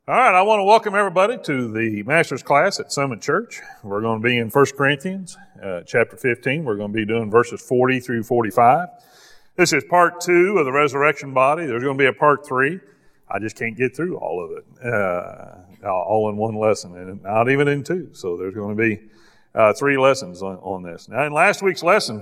All right, I want to welcome everybody to the Master's class at Summit Church. We're going to be in 1 Corinthians chapter 15. We're going to be doing verses 40 through 45. This is part 2 of the resurrection body. There's going to be a part 3. I just can't get through all of it, all in one lesson, and not even in 2. So there's going to be 3 lessons on this. Now, in last week's lesson,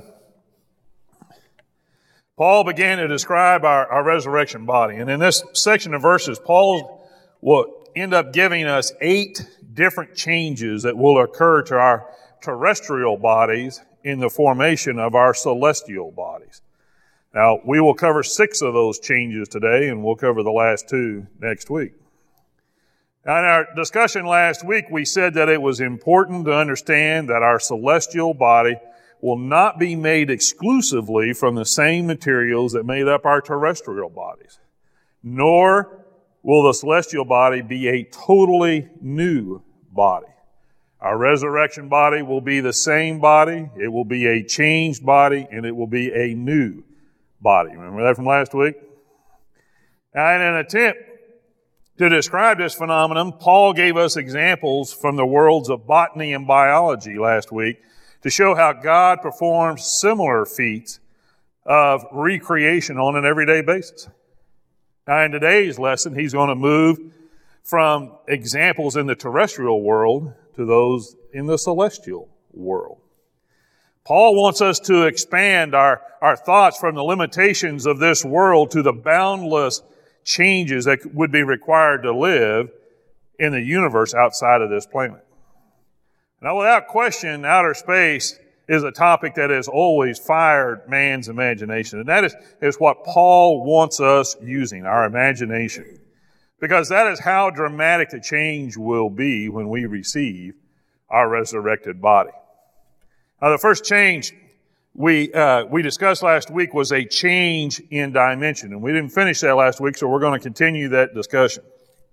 Paul began to describe our resurrection body. And in this section of verses, Paul will end up giving us 8 different changes that will occur to our terrestrial bodies in the formation of our celestial bodies. Now, we will cover 6 of those changes today, and we'll cover the last 2 next week. Now, in our discussion last week, we said that it was important to understand that our celestial body will not be made exclusively from the same materials that made up our terrestrial bodies, nor will the celestial body be a totally new body. Our resurrection body will be the same body, it will be a changed body, and it will be a new body. Remember that from last week? Now, in an attempt to describe this phenomenon, Paul gave us examples from the worlds of botany and biology last week to show how God performs similar feats of recreation on an everyday basis. Now, in today's lesson, he's going to move from examples in the terrestrial world to those in the celestial world. Paul wants us to expand our thoughts from the limitations of this world to the boundless changes that would be required to live in the universe outside of this planet. Now, without question, outer space is a topic that has always fired man's imagination. And that is what Paul wants us using, our imagination. Because that is how dramatic the change will be when we receive our resurrected body. Now, the first change we discussed last week was a change in dimension. And we didn't finish that last week, so we're going to continue that discussion.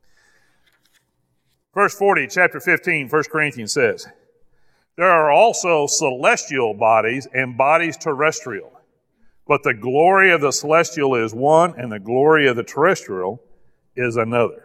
Verse 40, chapter 15, 1 Corinthians says, "There are also celestial bodies and bodies terrestrial, but the glory of the celestial is one, and the glory of the terrestrial is another."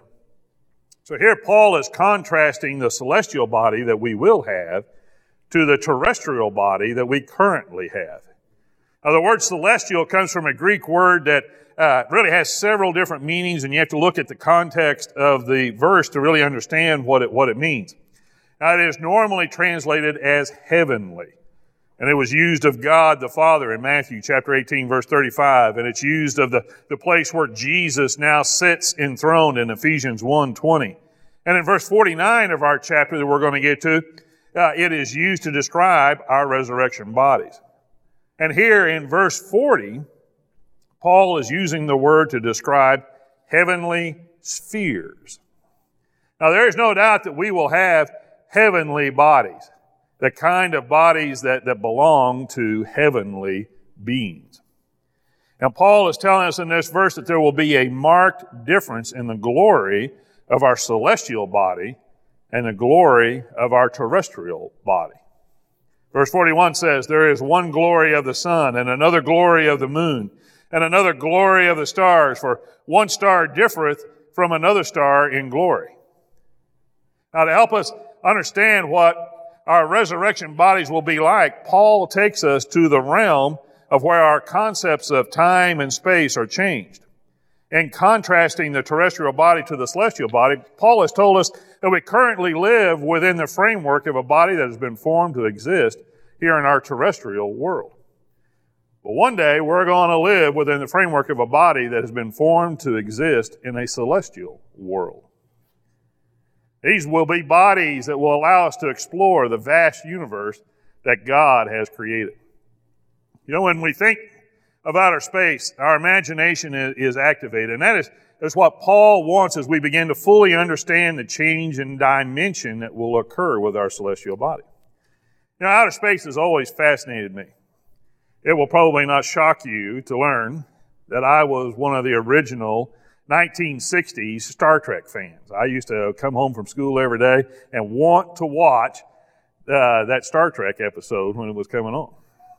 So here Paul is contrasting the celestial body that we will have to the terrestrial body that we currently have. Now, the word celestial comes from a Greek word that really has several different meanings, and you have to look at the context of the verse to really understand what it means. Now, it is normally translated as heavenly, and it was used of God the Father in Matthew chapter 18, verse 35, and it's used of the place where Jesus now sits enthroned in Ephesians 1:20. And in verse 49 of our chapter that we're going to get to, it is used to describe our resurrection bodies. And here in verse 40, Paul is using the word to describe heavenly spheres. Now, there is no doubt that we will have heavenly bodies, the kind of bodies that belong to heavenly beings. And Paul is telling us in this verse that there will be a marked difference in the glory of our celestial body and the glory of our terrestrial body. Verse 41 says, "There is one glory of the sun, and another glory of the moon, and another glory of the stars, for one star differeth from another star in glory." Now, to help us understand what our resurrection bodies will be like, Paul takes us to the realm of where our concepts of time and space are changed. In contrasting the terrestrial body to the celestial body, Paul has told us that we currently live within the framework of a body that has been formed to exist here in our terrestrial world. But one day, we're going to live within the framework of a body that has been formed to exist in a celestial world. These will be bodies that will allow us to explore the vast universe that God has created. You know, when we think of outer space, our imagination is activated. And that is what Paul wants as we begin to fully understand the change in dimension that will occur with our celestial body. You know, outer space has always fascinated me. It will probably not shock you to learn that I was one of the original 1960s Star Trek fans. I used to come home from school every day and want to watch that Star Trek episode when it was coming on.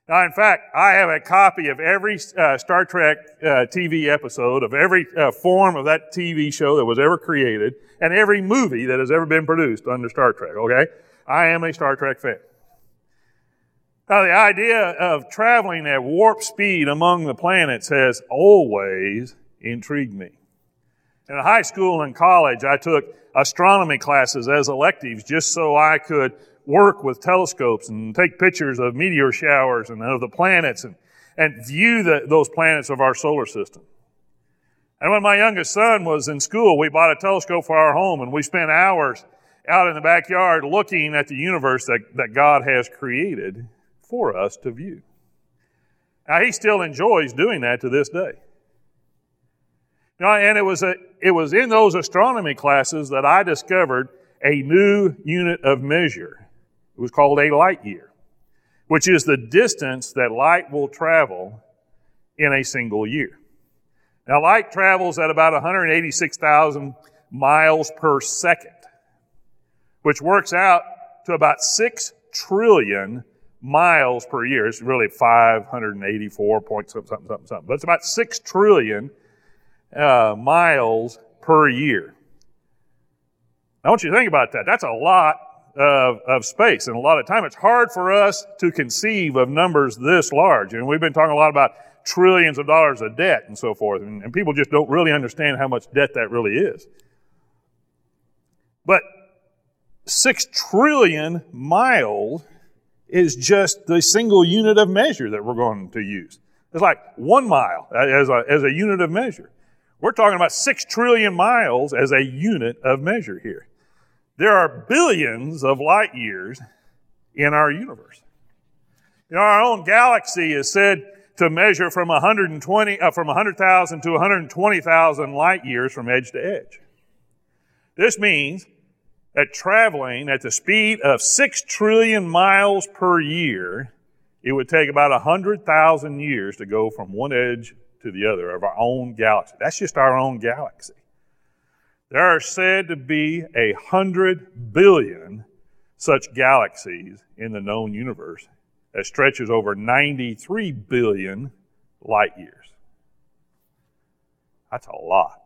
Now, in fact, I have a copy of every Star Trek TV episode, of every form of that TV show that was ever created, and every movie that has ever been produced under Star Trek, okay? I am a Star Trek fan. Now, the idea of traveling at warp speed among the planets has always intrigued me. In high school and college, I took astronomy classes as electives just so I could work with telescopes and take pictures of meteor showers and of the planets and view those planets of our solar system. And when my youngest son was in school, we bought a telescope for our home, and we spent hours out in the backyard looking at the universe that God has created for us to view. Now, he still enjoys doing that to this day. You know, and it was in those astronomy classes that I discovered a new unit of measure. It was called a light year, which is the distance that light will travel in a single year. Now, light travels at about 186,000 miles per second, which works out to about 6 trillion miles per year. It's really 584 point something. But it's about 6 trillion miles per year. I want you to think about that. That's a lot of space and a lot of time. It's hard for us to conceive of numbers this large. And we've been talking a lot about trillions of dollars of debt and so forth. And people just don't really understand how much debt that really is. But 6 trillion miles is just the single unit of measure that we're going to use. It's like 1 mile as a unit of measure. We're talking about 6 trillion miles as a unit of measure here. There are billions of light years in our universe. You know, our own galaxy is said to measure from 100,000 to 120,000 light years from edge to edge. This means that traveling at the speed of 6 trillion miles per year, it would take about 100,000 years to go from one edge to the other of our own galaxy. That's just our own galaxy. There are said to be 100 billion such galaxies in the known universe that stretches over 93 billion light years. That's a lot.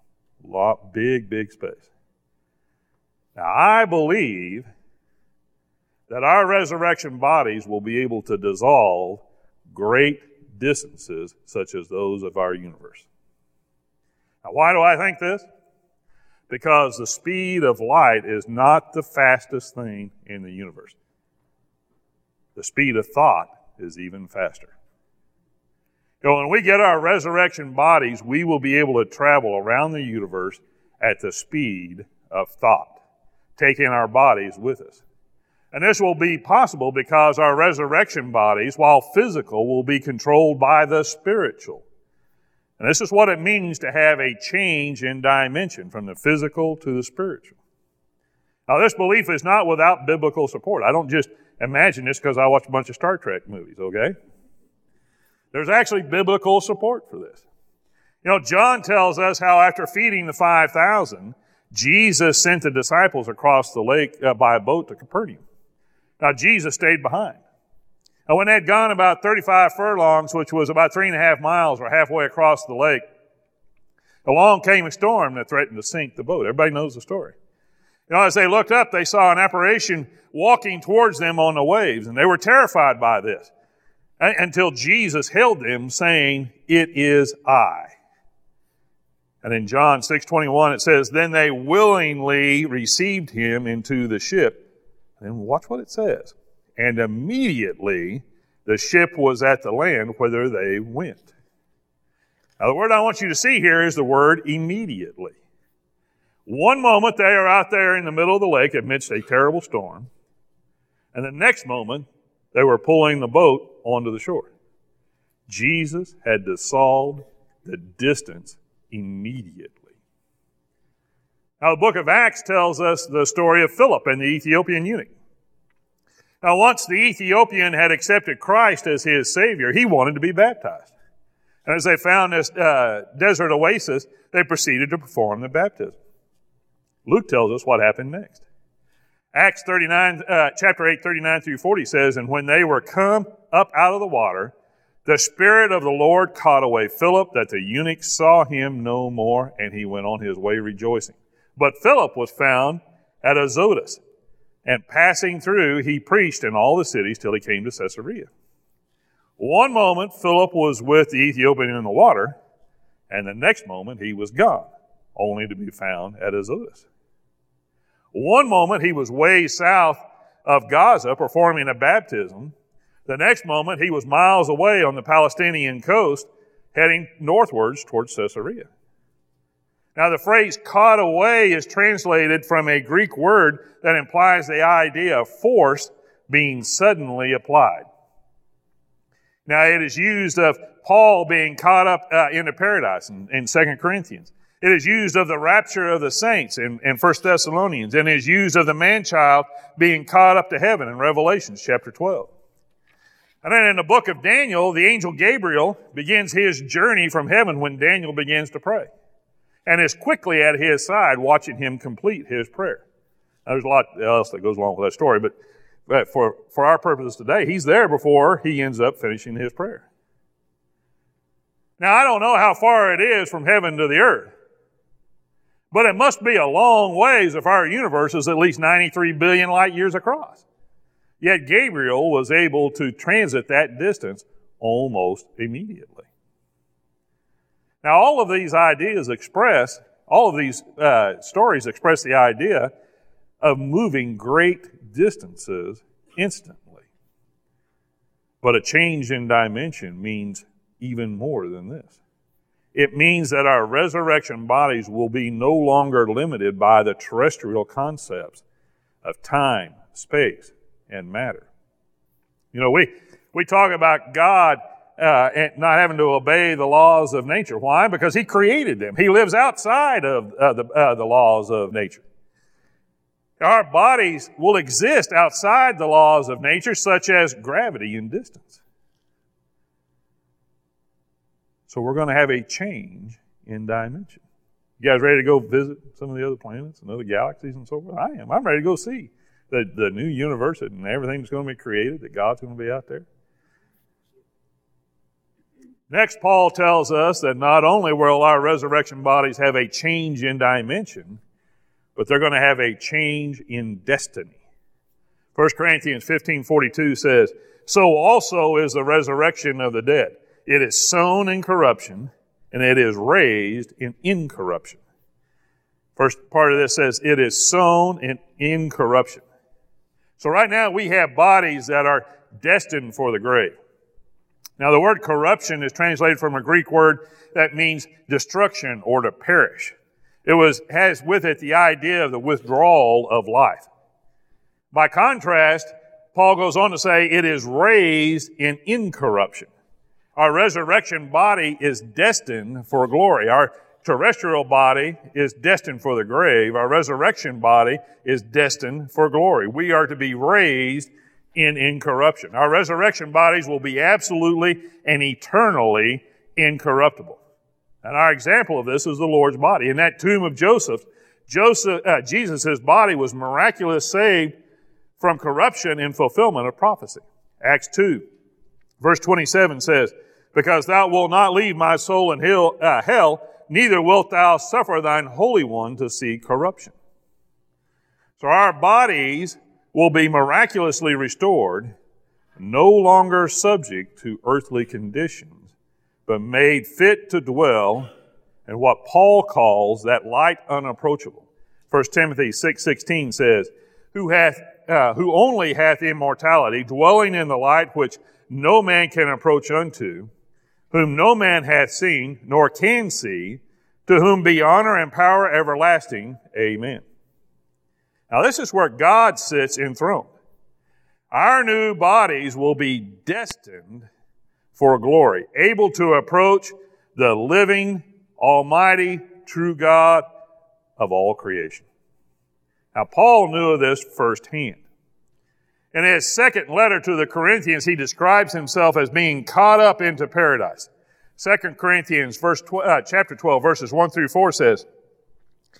Big space. Now, I believe that our resurrection bodies will be able to dissolve great distances such as those of our universe. Now, why do I think this? Because the speed of light is not the fastest thing in the universe. The speed of thought is even faster. You know, when we get our resurrection bodies, we will be able to travel around the universe at the speed of thought, taking our bodies with us. And this will be possible because our resurrection bodies, while physical, will be controlled by the spiritual. And this is what it means to have a change in dimension from the physical to the spiritual. Now, this belief is not without biblical support. I don't just imagine this because I watch a bunch of Star Trek movies, okay? There's actually biblical support for this. You know, John tells us how after feeding the 5,000, Jesus sent the disciples across the lake by boat to Capernaum. Now, Jesus stayed behind. And when they had gone about 35 furlongs, which was about 3.5 miles or halfway across the lake, along came a storm that threatened to sink the boat. Everybody knows the story. You know, as they looked up, they saw an apparition walking towards them on the waves, and they were terrified by this until Jesus hailed them, saying, "It is I." And in John 6:21, it says, "Then they willingly received him into the ship." And watch what it says. "And immediately the ship was at the land whither they went." Now, the word I want you to see here is the word immediately. One moment they are out there in the middle of the lake amidst a terrible storm, and the next moment they were pulling the boat onto the shore. Jesus had dissolved the distance immediately. Now, the book of Acts tells us the story of Philip and the Ethiopian eunuch. Now, once the Ethiopian had accepted Christ as his Savior, he wanted to be baptized. And as they found this desert oasis, they proceeded to perform the baptism. Luke tells us what happened next. Acts 39, chapter 8, 39 through 40 says, "And when they were come up out of the water, the Spirit of the Lord caught away Philip, that the eunuch saw him no more, and he went on his way rejoicing. But Philip was found at Azotus, and passing through, he preached in all the cities till he came to Caesarea. One moment, Philip was with the Ethiopian in the water, and the next moment he was gone, only to be found at Azotus. One moment he was way south of Gaza performing a baptism. The next moment he was miles away on the Palestinian coast heading northwards towards Caesarea." Now the phrase "caught away" is translated from a Greek word that implies the idea of force being suddenly applied. Now it is used of Paul being caught up into paradise in 2 Corinthians. It is used of the rapture of the saints in 1 Thessalonians, and it is used of the man-child being caught up to heaven in Revelation chapter 12. And then in the book of Daniel, the angel Gabriel begins his journey from heaven when Daniel begins to pray, and is quickly at his side watching him complete his prayer. Now, there's a lot else that goes along with that story, but for our purposes today, he's there before he ends up finishing his prayer. Now, I don't know how far it is from heaven to the earth, but it must be a long ways if our universe is at least 93 billion light years across. Yet Gabriel was able to transit that distance almost immediately. Now, all of these stories express the idea of moving great distances instantly. But a change in dimension means even more than this. It means that our resurrection bodies will be no longer limited by the terrestrial concepts of time, space, and matter. You know, we talk about God and not having to obey the laws of nature. Why? Because He created them. He lives outside of the laws of nature. Our bodies will exist outside the laws of nature, such as gravity and distance. So we're going to have a change in dimension. You guys ready to go visit some of the other planets and other galaxies and so forth? I am. I'm ready to go see the new universe and everything that's going to be created, that God's going to be out there. Next, Paul tells us that not only will our resurrection bodies have a change in dimension, but they're going to have a change in destiny. 1 Corinthians 15:42 says, "So also is the resurrection of the dead. It is sown in corruption, and it is raised in incorruption." First part of this says, it is sown in incorruption. So right now we have bodies that are destined for the grave. Now the word corruption is translated from a Greek word that means destruction or to perish. It has with it the idea of the withdrawal of life. By contrast, Paul goes on to say it is raised in incorruption. Our resurrection body is destined for glory. Our terrestrial body is destined for the grave. Our resurrection body is destined for glory. We are to be raised in incorruption. Our resurrection bodies will be absolutely and eternally incorruptible. And our example of this is the Lord's body. In that tomb of Jesus' body was miraculously saved from corruption in fulfillment of prophecy. Acts 2, verse 27 says, "Because thou wilt not leave my soul in hell, neither wilt thou suffer thine Holy One to see corruption." So our bodies will be miraculously restored, no longer subject to earthly conditions, but made fit to dwell in what Paul calls that light unapproachable. 1 Timothy 6:16 says, who only hath immortality, dwelling in the light which no man can approach unto, whom no man hath seen, nor can see, to whom be honor and power everlasting. Amen. Now this is where God sits enthroned. Our new bodies will be destined for glory, able to approach the living, almighty, true God of all creation. Now Paul knew of this firsthand. In his second letter to the Corinthians, he describes himself as being caught up into paradise. 2 Corinthians chapter 12, verses 1 through 4 says,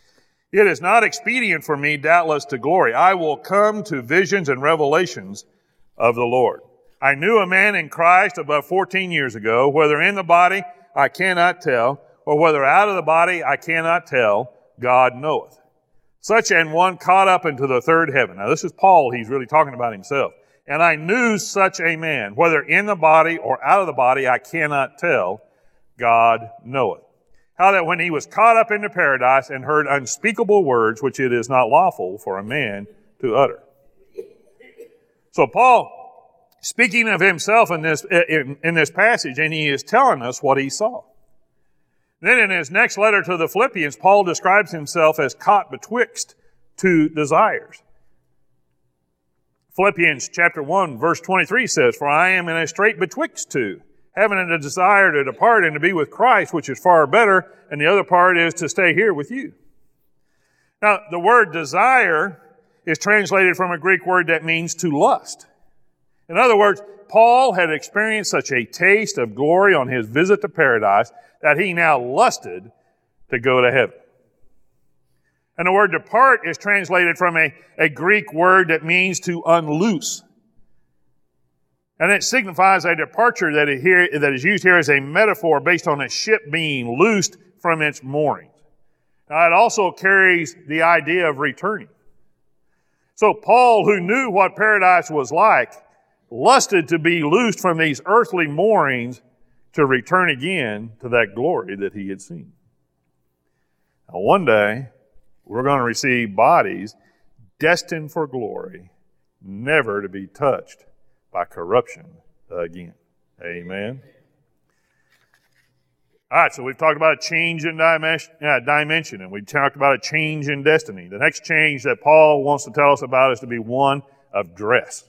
It is not expedient for me, doubtless, to glory. I will come to visions and revelations of the Lord. I knew a man in Christ about 14 years ago, whether in the body, I cannot tell, or whether out of the body, I cannot tell, God knoweth. Such an one caught up into the third heaven. Now this is Paul, he's really talking about himself. And I knew such a man, whether in the body or out of the body, I cannot tell, God knoweth. How that when he was caught up into paradise and heard unspeakable words, which it is not lawful for a man to utter. So Paul, speaking of himself in this passage, and he is telling us what he saw. Then in his next letter to the Philippians, Paul describes himself as caught betwixt two desires. Philippians chapter 1, verse 23 says, For I am in a strait betwixt two, having a desire to depart and to be with Christ, which is far better, and the other part is to stay here with you. Now, the word desire is translated from a Greek word that means to lust. In other words, Paul had experienced such a taste of glory on his visit to paradise that he now lusted to go to heaven. And the word depart is translated from a Greek word that means to unloose. And it signifies a departure that is used here as a metaphor based on a ship being loosed from its moorings. Now, it also carries the idea of returning. So Paul, who knew what paradise was like, lusted to be loosed from these earthly moorings to return again to that glory that he had seen. Now, one day, we're going to receive bodies destined for glory, never to be touched by corruption again. Amen. All right, so we've talked about a change in dimension, and we've talked about a change in destiny. The next change that Paul wants to tell us about is to be one of dress.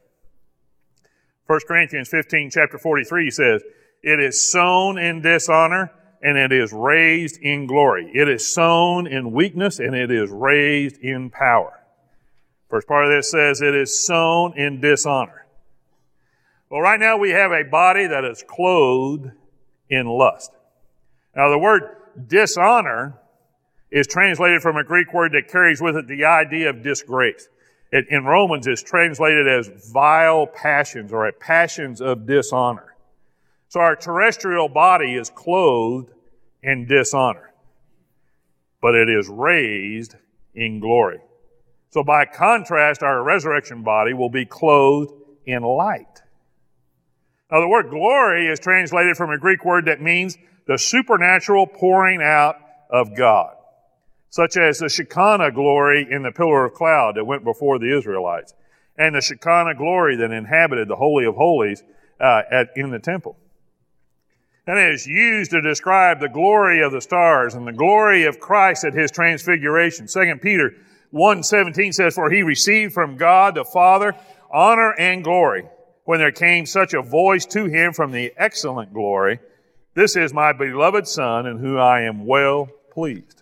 1 Corinthians 15, chapter 43 says, It is sown in dishonor, and it is raised in glory. It is sown in weakness, and it is raised in power. First part of this says, It is sown in dishonor. Well, right now we have a body that is clothed in lust. Now, the word dishonor is translated from a Greek word that carries with it the idea of disgrace. In Romans, it's translated as vile passions or passions of dishonor. So our terrestrial body is clothed in dishonor, but it is raised in glory. So by contrast, our resurrection body will be clothed in light. Now, the word glory is translated from a Greek word that means the supernatural pouring out of God, such as the Shekinah glory in the pillar of cloud that went before the Israelites, and the Shekinah glory that inhabited the Holy of Holies in the temple. And it is used to describe the glory of the stars and the glory of Christ at his transfiguration. 2 Peter 1:17 says, For he received from God the Father honor and glory when there came such a voice to him from the excellent glory, This is my beloved Son in whom I am well pleased.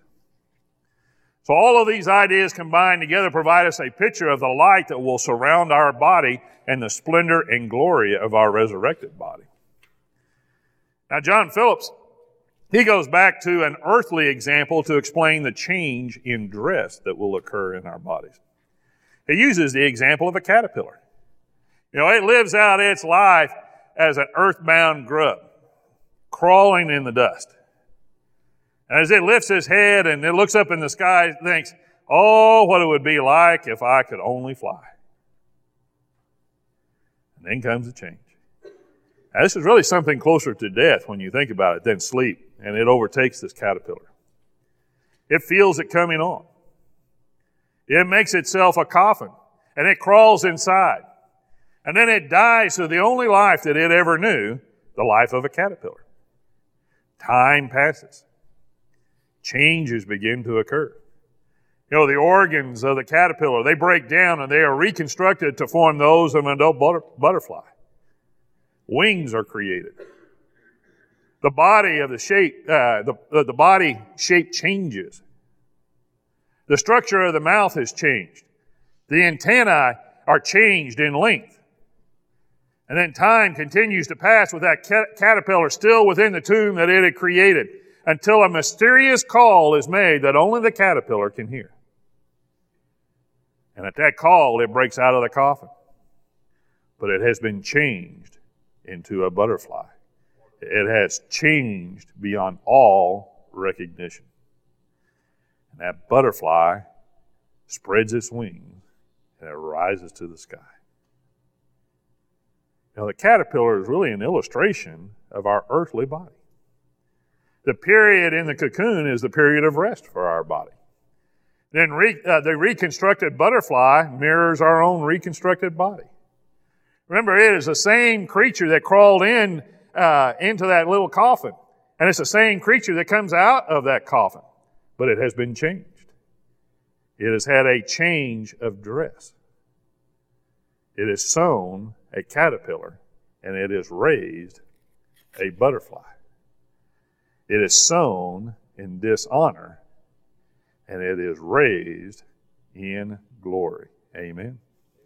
So all of these ideas combined together provide us a picture of the light that will surround our body and the splendor and glory of our resurrected body. Now, John Phillips, he goes back to an earthly example to explain the change in dress that will occur in our bodies. He uses the example of a caterpillar. You know, it lives out its life as an earthbound grub, crawling in the dust. And as it lifts its head and it looks up in the sky, it thinks, oh, what it would be like if I could only fly. And then comes a change. Now, this is really something closer to death when you think about it than sleep, and it overtakes this caterpillar. It feels it coming on. It makes itself a coffin, and it crawls inside. And then it dies to the only life that it ever knew, the life of a caterpillar. Time passes. Changes begin to occur. You know, the organs of the caterpillar, they break down and they are reconstructed to form those of an adult butterfly. Wings are created. The body of the body shape changes. The structure of the mouth has changed. The antennae are changed in length. And then time continues to pass with that caterpillar still within the tomb that it had created until a mysterious call is made that only the caterpillar can hear. And at that call, it breaks out of the coffin. But it has been changed into a butterfly. It has changed beyond all recognition. And that butterfly spreads its wings and it rises to the sky. Now, the caterpillar is really an illustration of our earthly body. The period in the cocoon is the period of rest for our body. Then the reconstructed butterfly mirrors our own reconstructed body. Remember, it is the same creature that crawled into that little coffin. And it's the same creature that comes out of that coffin. But it has been changed. It has had a change of dress. It is sown a caterpillar, and it is raised a butterfly. It is sown in dishonor, and it is raised in glory. Amen.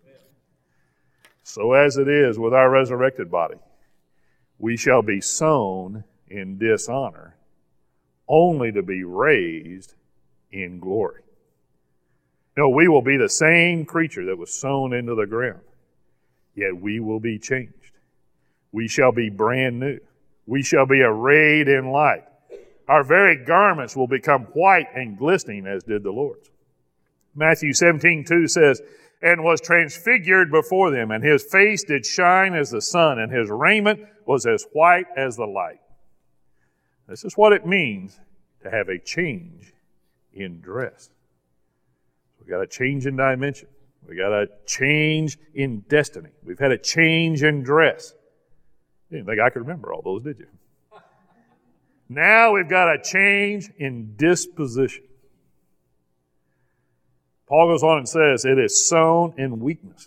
So as it is with our resurrected body, we shall be sown in dishonor, only to be raised in glory. No, we will be the same creature that was sown into the ground, yet we will be changed. We shall be brand new. We shall be arrayed in light. Our very garments will become white and glistening as did the Lord's. Matthew 17:2 says, and was transfigured before them, and his face did shine as the sun, and his raiment was as white as the light. This is what it means to have a change in dress. We got a change in dimension. We got a change in destiny. We've had a change in dress. You didn't think I could remember all those, did you? Now we've got a change in disposition. Paul goes on and says, it is sown in weakness.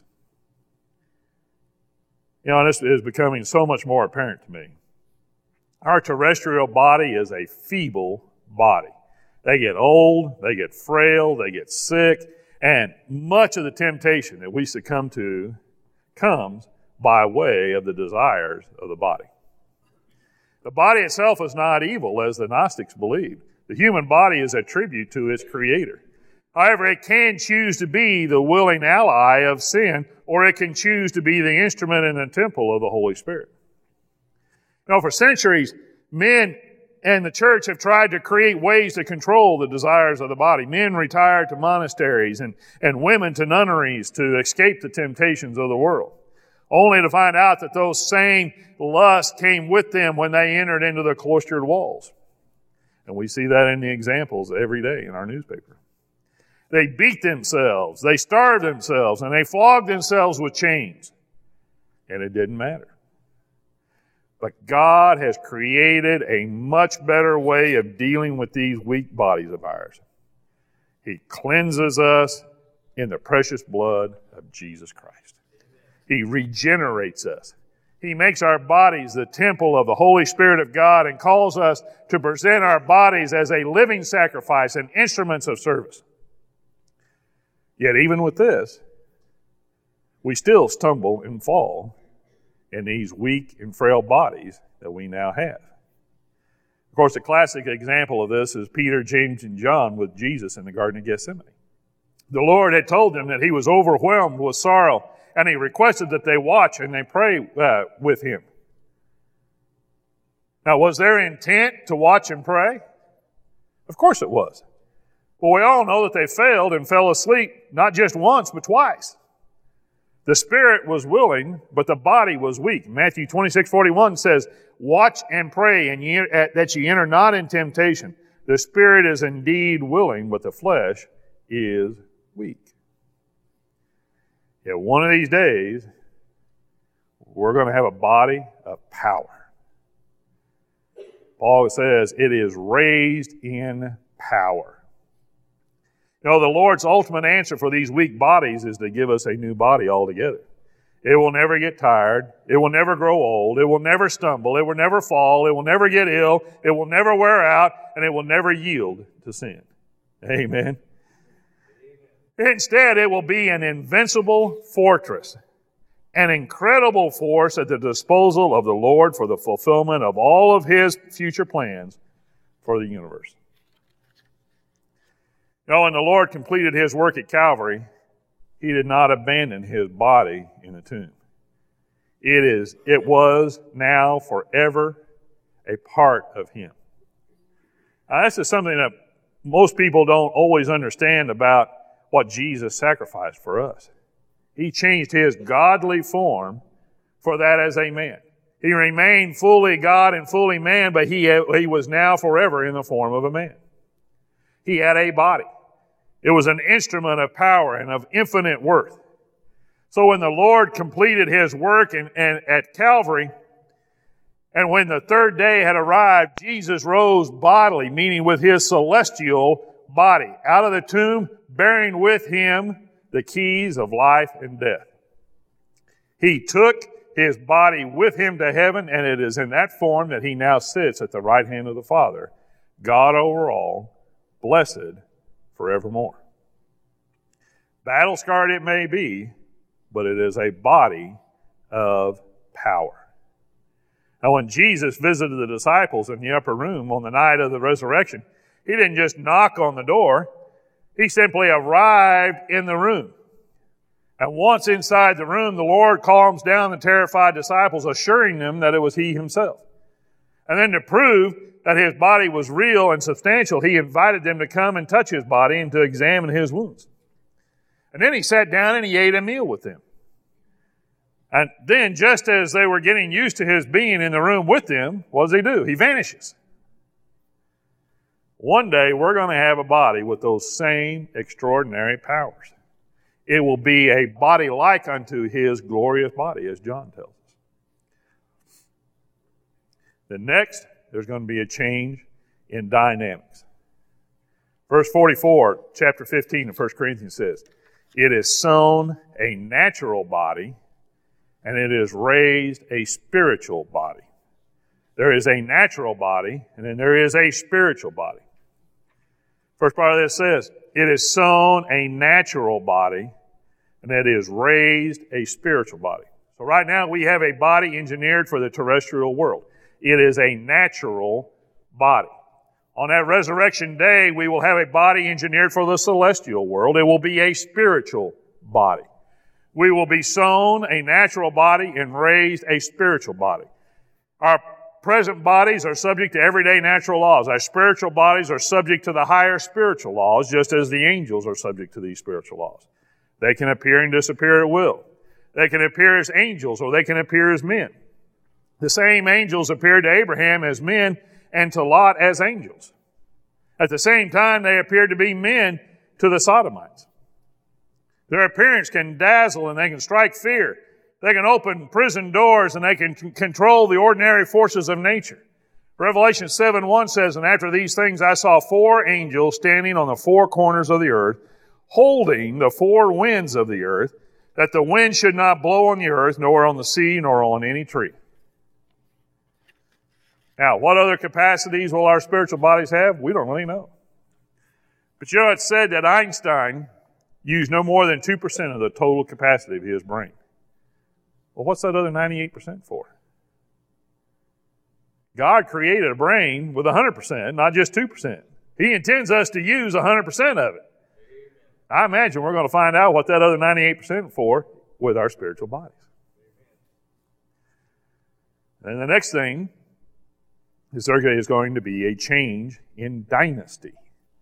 You know, this is becoming so much more apparent to me. Our terrestrial body is a feeble body. They get old, they get frail, they get sick, and much of the temptation that we succumb to comes by way of the desires of the body. The body itself is not evil, as the Gnostics believed. The human body is a tribute to its Creator. However, it can choose to be the willing ally of sin, or it can choose to be the instrument in the temple of the Holy Spirit. You know, for centuries, men and the church have tried to create ways to control the desires of the body. Men retired to monasteries and women to nunneries to escape the temptations of the world, only to find out that those same lusts came with them when they entered into the cloistered walls. And we see that in the examples every day in our newspaper. They beat themselves, they starved themselves, and they flogged themselves with chains. And it didn't matter. But God has created a much better way of dealing with these weak bodies of ours. He cleanses us in the precious blood of Jesus Christ. He regenerates us. He makes our bodies the temple of the Holy Spirit of God and calls us to present our bodies as a living sacrifice and instruments of service. Yet even with this, we still stumble and fall in these weak and frail bodies that we now have. Of course, the classic example of this is Peter, James, and John with Jesus in the Garden of Gethsemane. The Lord had told them that he was overwhelmed with sorrow, and he requested that they watch and they pray with him. Now, was their intent to watch and pray? Of course it was. Well, we all know that they failed and fell asleep not just once, but twice. The spirit was willing, but the body was weak. Matthew 26:41 says, watch and pray that ye enter not in temptation. The spirit is indeed willing, but the flesh is weak. Yet one of these days, we're going to have a body of power. Paul says it is raised in power. You know, the Lord's ultimate answer for these weak bodies is to give us a new body altogether. It will never get tired. It will never grow old. It will never stumble. It will never fall. It will never get ill. It will never wear out. And it will never yield to sin. Amen. Instead, it will be an invincible fortress, an incredible force at the disposal of the Lord for the fulfillment of all of His future plans for the universe. You know, when the Lord completed His work at Calvary, He did not abandon his body in the tomb. It was now forever a part of him. Now, this is something that most people don't always understand about what Jesus sacrificed for us. He changed his godly form for that as a man. He remained fully God and fully man, but he was now forever in the form of a man. He had a body. It was an instrument of power and of infinite worth. So when the Lord completed his work at Calvary, and when the third day had arrived, Jesus rose bodily, meaning with his celestial body, out of the tomb, bearing with him the keys of life and death. He took his body with him to heaven, and it is in that form that he now sits at the right hand of the Father, God over all, blessed forevermore. Battle-scarred it may be, but it is a body of power. Now, when Jesus visited the disciples in the upper room on the night of the resurrection, he didn't just knock on the door. He simply arrived in the room. And once inside the room, the Lord calms down the terrified disciples, assuring them that it was he himself. And then to prove that his body was real and substantial, he invited them to come and touch his body and to examine his wounds. And then he sat down and he ate a meal with them. And then, just as they were getting used to his being in the room with them, what does he do? He vanishes. One day, we're going to have a body with those same extraordinary powers. It will be a body like unto his glorious body, as John tells us. Then next, there's going to be a change in dynamics. Verse 44, chapter 15 of 1 Corinthians says, "It is sown a natural body, and it is raised a spiritual body." There is a natural body, and then there is a spiritual body. First part of this says, it is sown a natural body, and it is raised a spiritual body. So right now we have a body engineered for the terrestrial world. It is a natural body. On that resurrection day, we will have a body engineered for the celestial world. It will be a spiritual body. We will be sown a natural body and raised a spiritual body. Our present bodies are subject to everyday natural laws. Our spiritual bodies are subject to the higher spiritual laws, just as the angels are subject to these spiritual laws. They can appear and disappear at will. They can appear as angels, or they can appear as men. The same angels appeared to Abraham as men and to Lot as angels. At the same time, they appeared to be men to the Sodomites. Their appearance can dazzle and they can strike fear. They can open prison doors and they can control the ordinary forces of nature. Revelation 7:1 says, "And after these things I saw 4 angels standing on the 4 corners of the earth, holding the 4 winds of the earth, that the wind should not blow on the earth, nor on the sea, nor on any tree." Now, what other capacities will our spiritual bodies have? We don't really know. But you know, it's said that Einstein used no more than 2% of the total capacity of his brain. Well, what's that other 98% for? God created a brain with 100%, not just 2%. He intends us to use 100% of it. I imagine we're going to find out what that other 98% for with our spiritual bodies. And the next thing is there is going to be a change in dynasty.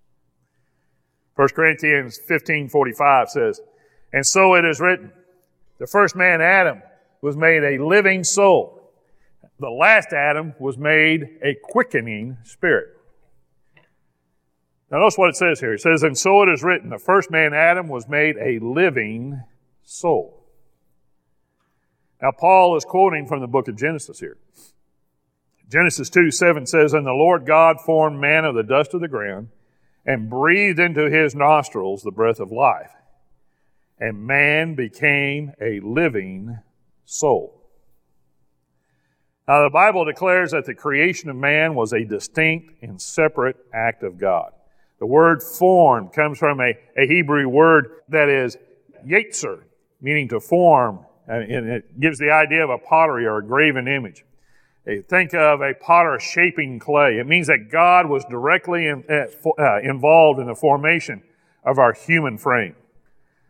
1 Corinthians 15:45 says, "And so it is written, the first man, Adam, was made a living soul. The last Adam was made a quickening spirit." Now notice what it says here. It says, "And so it is written, the first man, Adam, was made a living soul." Now Paul is quoting from the book of Genesis here. Genesis 2:7 says, "And the Lord God formed man of the dust of the ground, and breathed into his nostrils the breath of life. And man became a living soul." Now, the Bible declares that the creation of man was a distinct and separate act of God. The word formed comes from a Hebrew word that is yetzer, meaning to form, and it gives the idea of a pottery or a graven image. Think of a potter shaping clay. It means that God was directly involved in the formation of our human frame.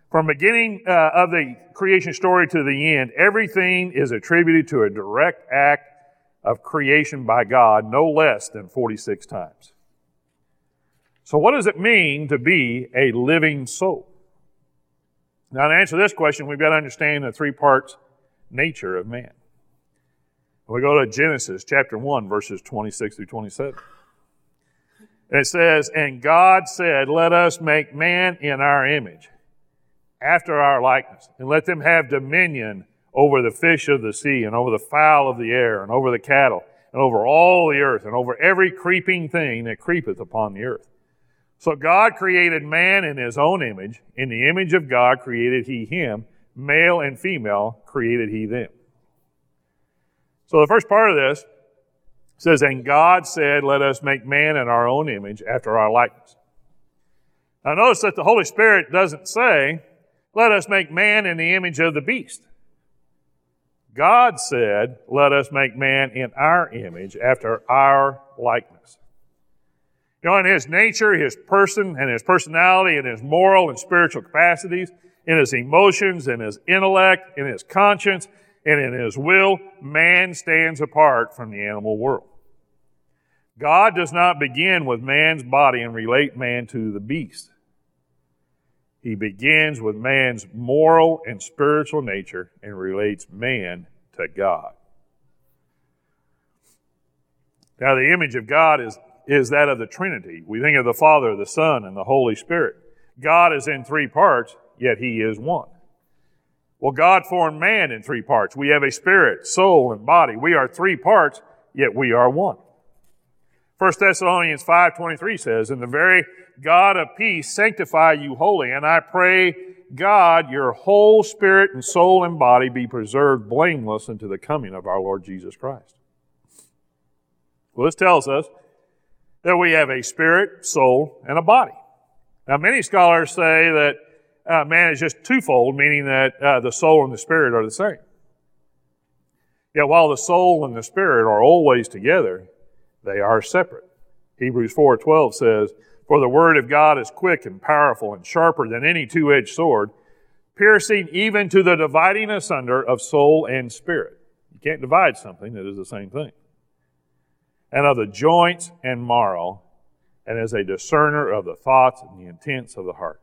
From beginning of the creation story to the end, everything is attributed to a direct act of creation by God, no less than 46 times. So what does it mean to be a living soul? Now, to answer this question, we've got to understand the three-part nature of man. We go to Genesis chapter 1, verses 26 through 27. And it says, "And God said, let us make man in our image, after our likeness, and let them have dominion over the fish of the sea, and over the fowl of the air, and over the cattle, and over all the earth, and over every creeping thing that creepeth upon the earth. So God created man in his own image. In the image of God created he him. Male and female created he them." So the first part of this says, "And God said, let us make man in our own image, after our likeness." Now notice that the Holy Spirit doesn't say, let us make man in the image of the beast. God said, let us make man in our image, after our likeness. You know, in his nature, his person, and his personality, and his moral and spiritual capacities, in his emotions, in his intellect, in his conscience, and in his will, man stands apart from the animal world. God does not begin with man's body and relate man to the beast. He begins with man's moral and spiritual nature and relates man to God. Now, the image of God is that of the Trinity. We think of the Father, the Son, and the Holy Spirit. God is in three parts, yet he is one. Well, God formed man in three parts. We have a spirit, soul, and body. We are three parts, yet we are one. 1 Thessalonians 5:23 says, "And the very God of peace sanctify you wholly, and I pray God your whole spirit and soul and body be preserved blameless unto the coming of our Lord Jesus Christ." Well, this tells us that we have a spirit, soul, and a body. Now, many scholars say that man is just twofold, meaning that the soul and the spirit are the same. Yet while the soul and the spirit are always together, they are separate. Hebrews 4:12 says, "For the word of God is quick and powerful and sharper than any two-edged sword, piercing even to the dividing asunder of soul and spirit." You can't divide something that is the same thing. "And of the joints and marrow, and is a discerner of the thoughts and the intents of the heart."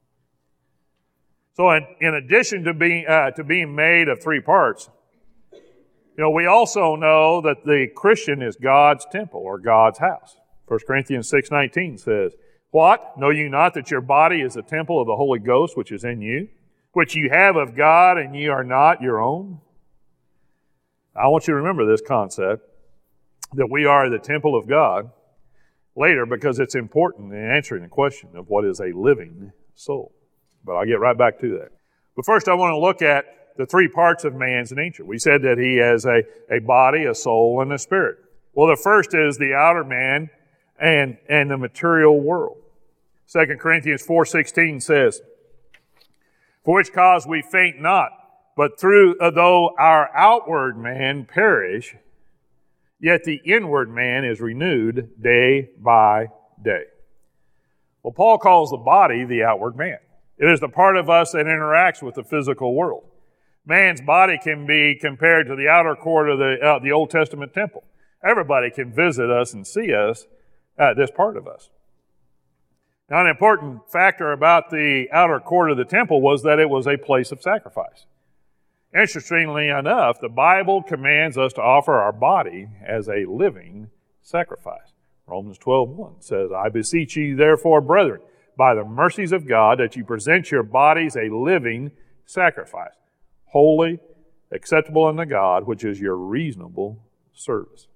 So in addition to being made of three parts, we also know that the Christian is God's temple or God's house. 1 Corinthians 6:19 says, "What? Know you not that your body is a temple of the Holy Ghost which is in you, which you have of God, and ye are not your own?" I want you to remember this concept, that we are the temple of God, later, because it's important in answering the question of what is a living soul. But I'll get right back to that. But first I want to look at the three parts of man's nature. We said that he has a body, a soul, and a spirit. Well, the first is the outer man and the material world. 2 Corinthians 4:16 says, "For which cause we faint not, but though our outward man perish, yet the inward man is renewed day by day." Well, Paul calls the body the outward man. It is the part of us that interacts with the physical world. Man's body can be compared to the outer court of the Old Testament temple. Everybody can visit us and see us, this part of us. Now, an important factor about the outer court of the temple was that it was a place of sacrifice. Interestingly enough, the Bible commands us to offer our body as a living sacrifice. Romans 12:1 says, "I beseech you therefore, brethren, by the mercies of God, that you present your bodies a living sacrifice, holy, acceptable unto God, which is your reasonable service."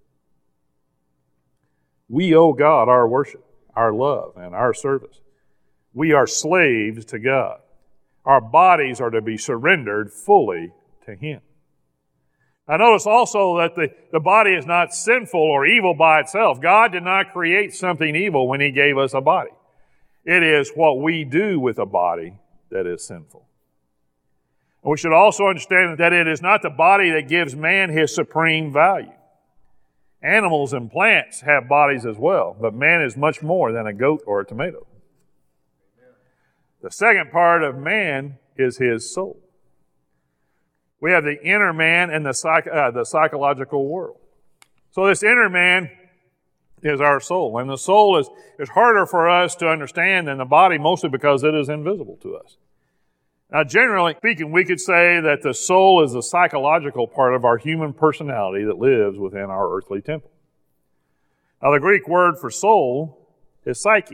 We owe God our worship, our love, and our service. We are slaves to God. Our bodies are to be surrendered fully to Him. Now notice also that the body is not sinful or evil by itself. God did not create something evil when He gave us a body. It is what we do with a body that is sinful. And we should also understand that it is not the body that gives man his supreme value. Animals and plants have bodies as well, but man is much more than a goat or a tomato. The second part of man is his soul. We have the inner man and the psychological world. So this inner man is our soul. And the soul is harder for us to understand than the body, mostly because it is invisible to us. Now, generally speaking, we could say that the soul is the psychological part of our human personality that lives within our earthly temple. Now, the Greek word for soul is psyche.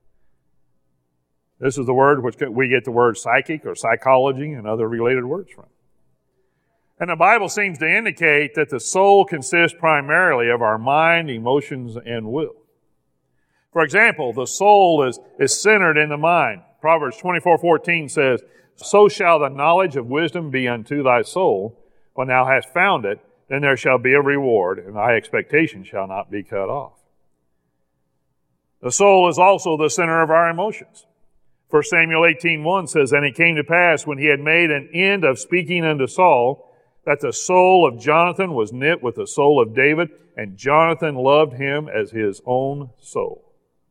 This is the word which we get the word psychic or psychology and other related words from. And the Bible seems to indicate that the soul consists primarily of our mind, emotions, and will. For example, the soul is centered in the mind. Proverbs 24:14 says, "So shall the knowledge of wisdom be unto thy soul. When thou hast found it, then there shall be a reward, and thy expectation shall not be cut off." The soul is also the center of our emotions. 1 Samuel 18:1 says, "And it came to pass, when he had made an end of speaking unto Saul, that the soul of Jonathan was knit with the soul of David, and Jonathan loved him as his own soul."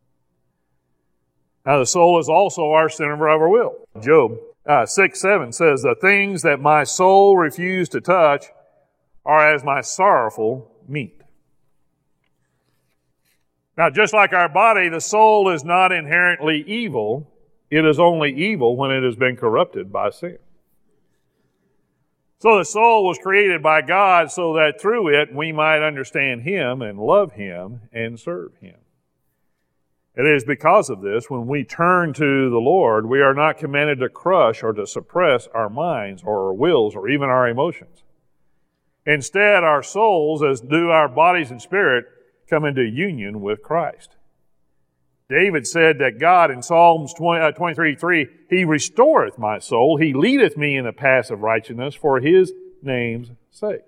Now, the soul is also our center of our will. Job 6:7 says, "The things that my soul refused to touch are as my sorrowful meat." Now, just like our body, the soul is not inherently evil. It is only evil when it has been corrupted by sin. So the soul was created by God so that through it we might understand Him and love Him and serve Him. It is because of this, when we turn to the Lord, we are not commanded to crush or to suppress our minds or our wills or even our emotions. Instead, our souls, as do our bodies and spirit, come into union with Christ. David said that God in Psalms 23:3, "He restoreth my soul. He leadeth me in the paths of righteousness for His name's sake."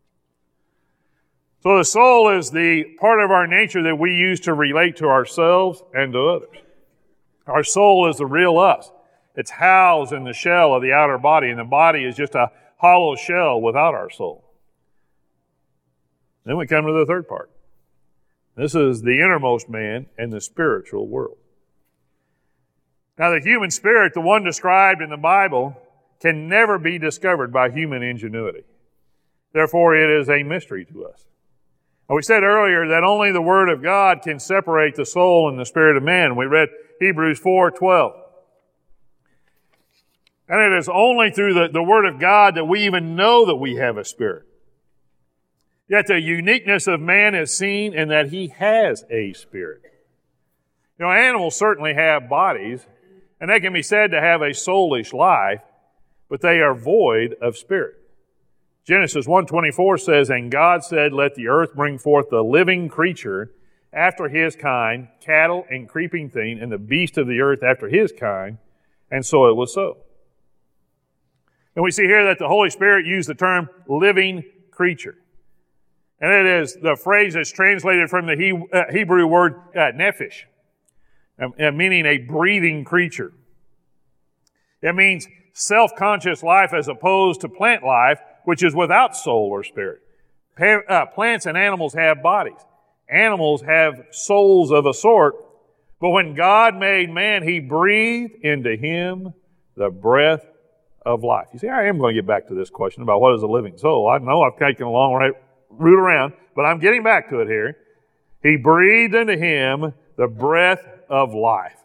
So the soul is the part of our nature that we use to relate to ourselves and to others. Our soul is the real us. It's housed in the shell of the outer body, and the body is just a hollow shell without our soul. Then we come to the third part. This is the innermost man and the spiritual world. Now, the human spirit, the one described in the Bible, can never be discovered by human ingenuity. Therefore, it is a mystery to us. Now, we said earlier that only the Word of God can separate the soul and the spirit of man. We read Hebrews 4:12. And it is only through the Word of God that we even know that we have a spirit. Yet the uniqueness of man is seen in that he has a spirit. You know, animals certainly have bodies, and they can be said to have a soulish life, but they are void of spirit. Genesis 1:24 says, "And God said, Let the earth bring forth the living creature after his kind, cattle and creeping thing, and the beast of the earth after his kind. And so it was so." And we see here that the Holy Spirit used the term living creature. And it is the phrase that's translated from the Hebrew word nephesh, meaning a breathing creature. It means self-conscious life as opposed to plant life, which is without soul or spirit. Plants and animals have bodies. Animals have souls of a sort. But when God made man, He breathed into him the breath of life. You see, I am going to get back to this question about what is a living soul. I know I've taken a long route around, but I'm getting back to it here. He breathed into him the breath of life.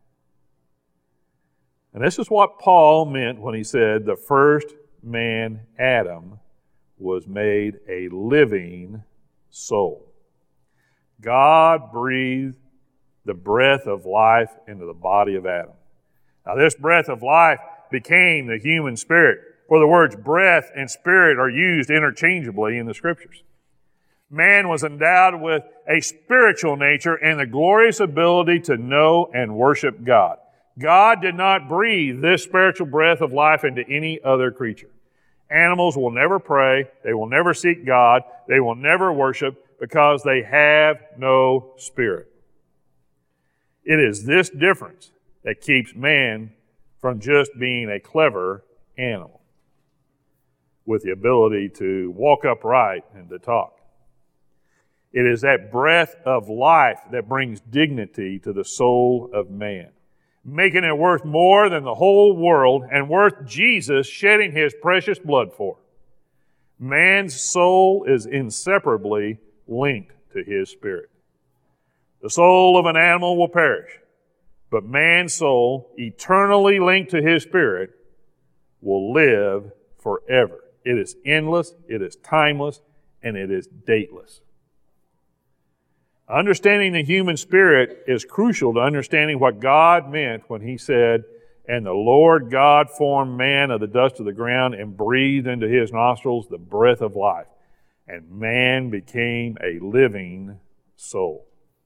And this is what Paul meant when he said the first man, Adam, was made a living soul. God breathed the breath of life into the body of Adam. Now, this breath of life became the human spirit, for the words breath and spirit are used interchangeably in the Scriptures. Man was endowed with a spiritual nature and the glorious ability to know and worship God. God did not breathe this spiritual breath of life into any other creature. Animals will never pray. They will never seek God. They will never worship because they have no spirit. It is this difference that keeps man from just being a clever animal with the ability to walk upright and to talk. It is that breath of life that brings dignity to the soul of man. making it worth more than the whole world and worth Jesus shedding his precious blood for. Man's soul is inseparably linked to his spirit. The soul of an animal will perish, but man's soul, eternally linked to his spirit, will live forever. It is endless, it is timeless, and it is dateless. Understanding the human spirit is crucial to understanding what God meant when he said, "And the Lord God formed man of the dust of the ground and breathed into his nostrils the breath of life. And man became a living soul."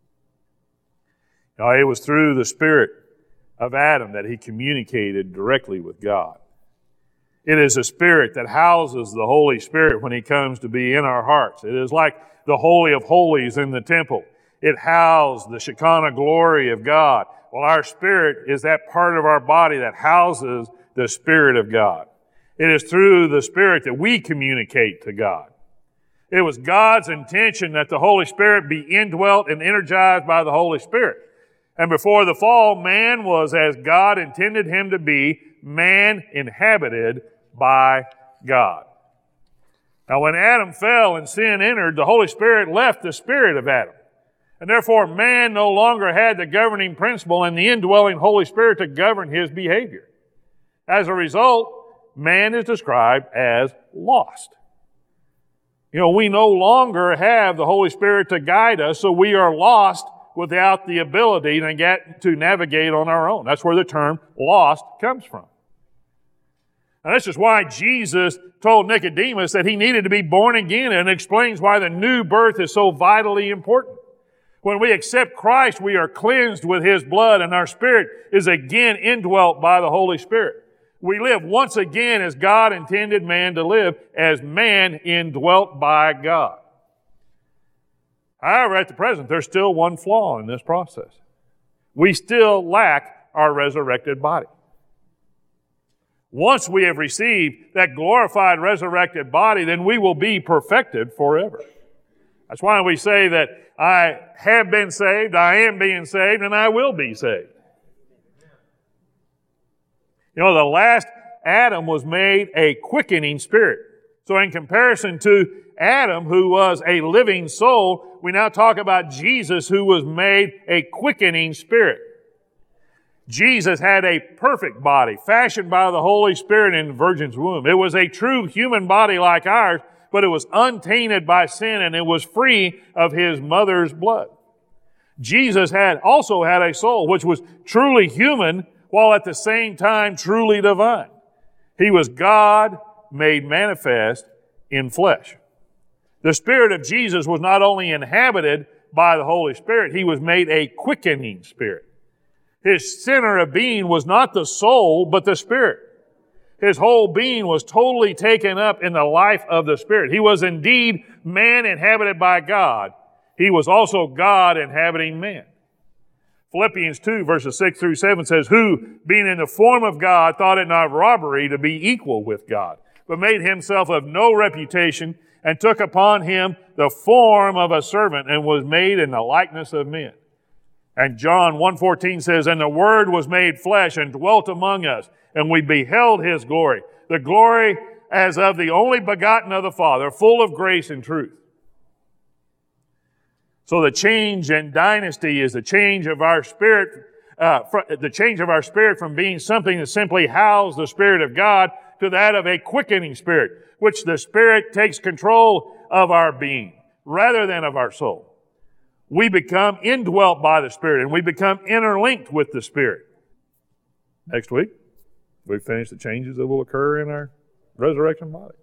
Now, it was through the spirit of Adam that he communicated directly with God. It is a spirit that houses the Holy Spirit when he comes to be in our hearts. It is like the Holy of Holies in the temple. It housed the Shekinah glory of God. Well, our spirit is that part of our body that houses the Spirit of God. It is through the Spirit that we communicate to God. It was God's intention that the Holy Spirit be indwelt and energized by the Holy Spirit. And before the fall, man was as God intended him to be, man inhabited by God. Now, when Adam fell and sin entered, the Holy Spirit left the spirit of Adam. And therefore, man no longer had the governing principle and the indwelling Holy Spirit to govern his behavior. As a result, man is described as lost. We no longer have the Holy Spirit to guide us, so we are lost without the ability to navigate on our own. That's where the term lost comes from. And this is why Jesus told Nicodemus that he needed to be born again, and explains why the new birth is so vitally important. When we accept Christ, we are cleansed with his blood, and our spirit is again indwelt by the Holy Spirit. We live once again as God intended man to live, as man indwelt by God. However, at the present, there's still one flaw in this process. We still lack our resurrected body. Once we have received that glorified resurrected body, then we will be perfected forever. That's why we say that I have been saved, I am being saved, and I will be saved. The last Adam was made a quickening spirit. So in comparison to Adam, who was a living soul, we now talk about Jesus, who was made a quickening spirit. Jesus had a perfect body, fashioned by the Holy Spirit in the Virgin's womb. It was a true human body like ours, but it was untainted by sin, and it was free of his mother's blood. Jesus also had a soul which was truly human, while at the same time truly divine. He was God made manifest in flesh. The Spirit of Jesus was not only inhabited by the Holy Spirit, he was made a quickening spirit. His center of being was not the soul, but the Spirit. His whole being was totally taken up in the life of the Spirit. He was indeed man inhabited by God. He was also God inhabiting man. Philippians 2, verses 6 through 7 says, "Who, being in the form of God, thought it not robbery to be equal with God, but made himself of no reputation, and took upon him the form of a servant, and was made in the likeness of men." And John 1:14 says, "And the Word was made flesh and dwelt among us, and we beheld his glory, the glory as of the only begotten of the Father, full of grace and truth." So the change in dynasty is the change of our spirit, from being something that simply housed the Spirit of God to that of a quickening spirit, which the Spirit takes control of our being rather than of our soul. We become indwelt by the Spirit, and we become interlinked with the Spirit. Next week, we finish the changes that will occur in our resurrection body.